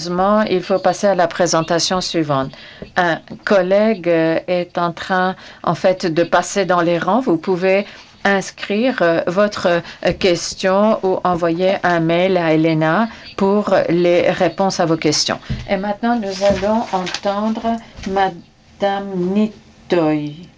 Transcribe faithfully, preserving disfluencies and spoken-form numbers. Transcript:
Malheureusement, il faut passer à la présentation suivante. Un collègue euh, est en train, en fait, de passer dans les rangs. Vous pouvez inscrire euh, votre euh, question ou envoyer un mail à Elena pour les réponses à vos questions. Et maintenant, nous allons entendre Madame Nitoy.